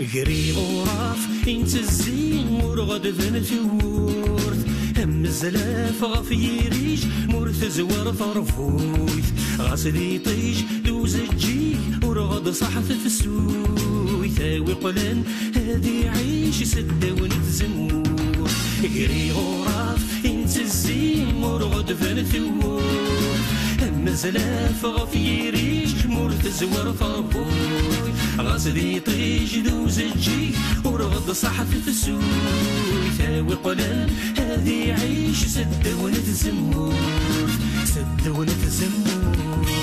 قري غراف انت الزين ورغد ذن ثورث هم الزلاف غفي ريش مرث زوار فرفوث غاسلي طيش دوز الجيك ورغد صحث في السوي ثاوي قلن هذي عيش سدة ونتزمور قري غراف انت الزين ورغد ذن ثورث هم الزلاف غفي ريش مرث زوار فرفوث غاسلي طيش دوز الجيك ورغد صحث في السوي ثاوي قلن هذي عيش سدة ونتزمور سدة ونتزمور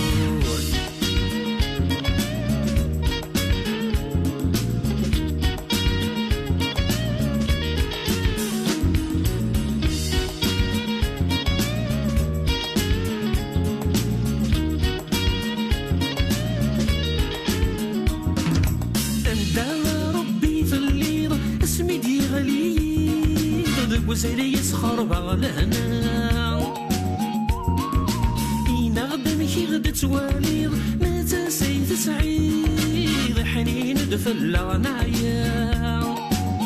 وزيري يسخر بغلنا إينا غدا كي غدا تواليض ما تسيد سعيد حنين دفلا نعياو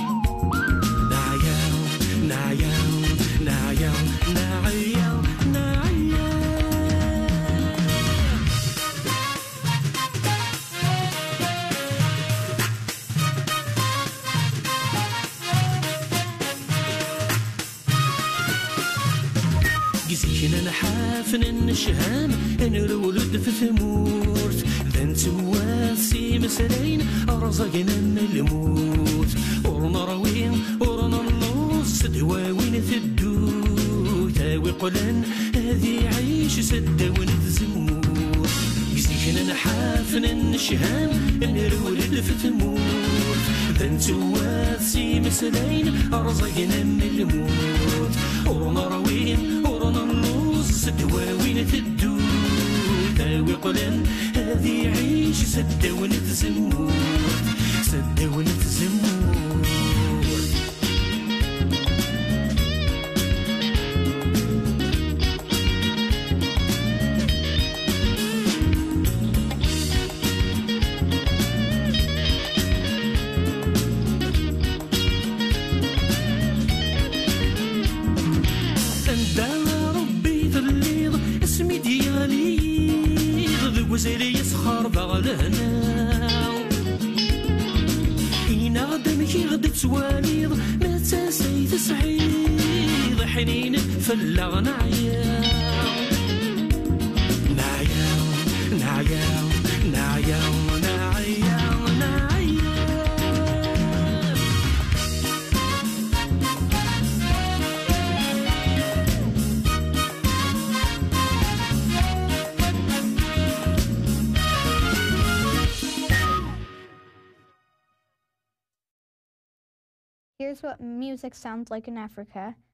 نعياو نعياو نعياو نعياو نعياو قزينا نحافن النشهام نرولد في ثمورت ذنت واسي مسلين رزقنا من الموت ورنا روين ورنا النص دواوين ثدو تاوي قلن هذي عيش سدة ونتزمور قزينا نحافن النشهام نرولد في ثمورت ذنت واسي مسلين رزقنا من الموت ورنا روين دواوين تدو تاوي قلن هذي عيش سدة ونتزمور سدة ونتزمور وزيري يسخر بغلنا إينا غدا كي غدا تواليض ما تسيد سعيد حنين فلا نعياو نعياو نعياو نعياو نعياو نعياو Here's what music sounds like in Africa.